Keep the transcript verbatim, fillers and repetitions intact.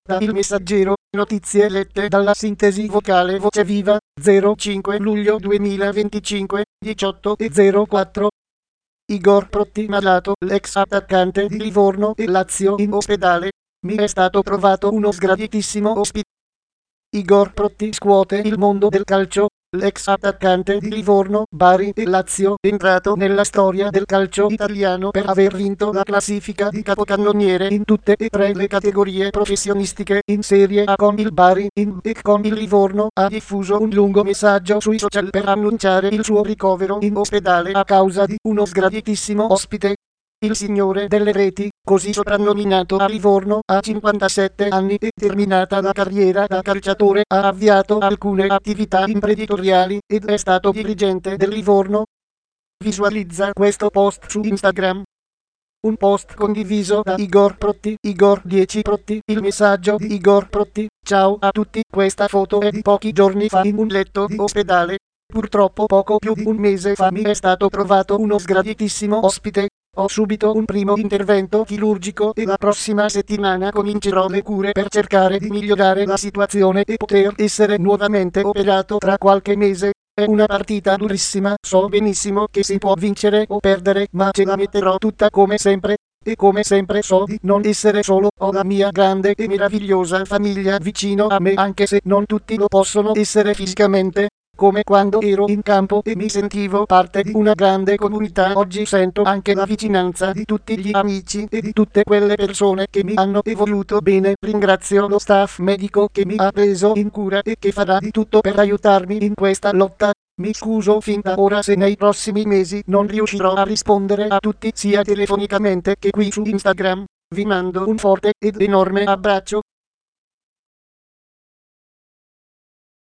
Da Il Messaggero, notizie lette dalla sintesi vocale Voce Viva, zero cinque luglio duemilaventicinque, diciotto e zero quattro. Igor Protti malato, l'ex attaccante di Livorno e Lazio in ospedale. Mi è stato trovato uno sgraditissimo ospite. Igor Protti scuote il mondo del calcio. L'ex attaccante di Livorno, Bari e Lazio, entrato nella storia del calcio italiano per aver vinto la classifica di capocannoniere in tutte e tre le categorie professionistiche in Serie A con il Bari in e con il Livorno, ha diffuso un lungo messaggio sui social per annunciare il suo ricovero in ospedale a causa di uno sgraditissimo ospite. Il signore delle reti, così soprannominato a Livorno, ha cinquantasette anni e, terminata la carriera da calciatore, ha avviato alcune attività imprenditoriali ed è stato dirigente del Livorno. Visualizza questo post su Instagram. Un post condiviso da Igor Protti, Igor dieci Protti, il messaggio di Igor Protti: ciao a tutti, questa foto è di pochi giorni fa in un letto di ospedale. Purtroppo poco più di un mese fa mi è stato trovato uno sgraditissimo ospite. Ho subito un primo intervento chirurgico e la prossima settimana comincerò le cure per cercare di migliorare la situazione e poter essere nuovamente operato tra qualche mese. È una partita durissima, so benissimo che si può vincere o perdere, ma ce la metterò tutta come sempre. E come sempre so di non essere solo, ho la mia grande e meravigliosa famiglia vicino a me, anche se non tutti lo possono essere fisicamente. Come quando ero in campo e mi sentivo parte di una grande comunità, oggi sento anche la vicinanza di tutti gli amici e di tutte quelle persone che mi hanno voluto bene. Ringrazio lo staff medico che mi ha preso in cura e che farà di tutto per aiutarmi in questa lotta. Mi scuso fin da ora se nei prossimi mesi non riuscirò a rispondere a tutti sia telefonicamente che qui su Instagram. Vi mando un forte ed enorme abbraccio.